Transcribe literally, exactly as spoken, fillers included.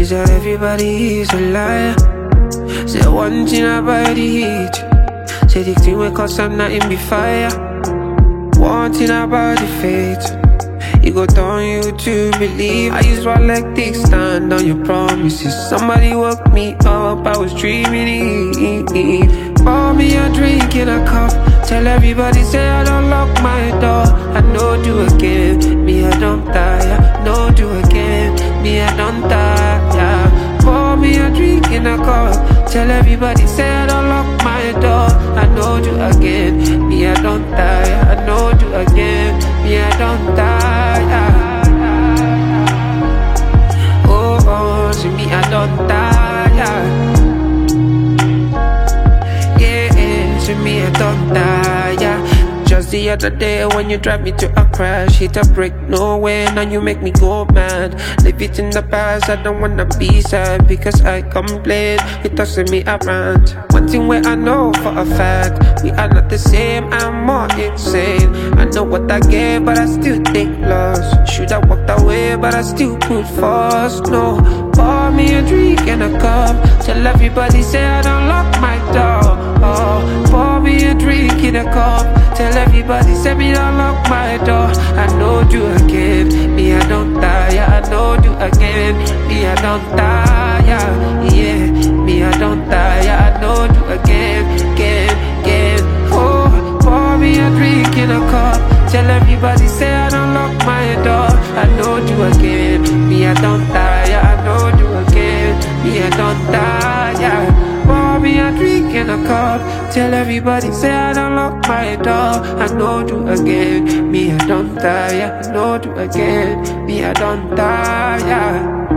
is that everybody is a liar. Say one thing about the heat. Say the thing will cause I'm not in the fire. One thing about the fate, it go turn you to believe. I used to like take stand on your promises. Somebody woke me up, I was dreaming. Pour me a drink in a cup. Tell everybody say I don't lock my door. I know do again, me I don't die. No do again, me I don't die. Pour me a drink in a cup. Tell everybody say I don't lock my door. I know do again, me I don't die. I know do again, me I don't die. Oh, oh, see me I don't die. Yeah, see me I don't die. Yeah. Just the other day when you drive me to a crash, hit a brick, nowhere, now you make me go mad. Leave it in the past, I don't wanna be sad, because I complain, it doesn't me around. One thing where I know for a fact, we are not the same, I'm more insane. I know what I get, but I still take loss. Should I walked away, but I still put first. No, pour me a drink in a cup. Tell everybody say I don't lock my door. Oh, pour me a drink in a cup. Tell everybody say me don't lock my door. I know do again, me I don't die. I know do again, me I don't die. Yeah, me I don't die. I know do again, again, again. Oh, pour me a drink in a cup. Tell everybody say I don't lock my door. I know do again, me I don't die. I know do again, me I don't die. Yeah. Pour me a drink in a cup. Tell everybody say I don't lock my door. I know do again, me I don't die. I know do again, me I don't die.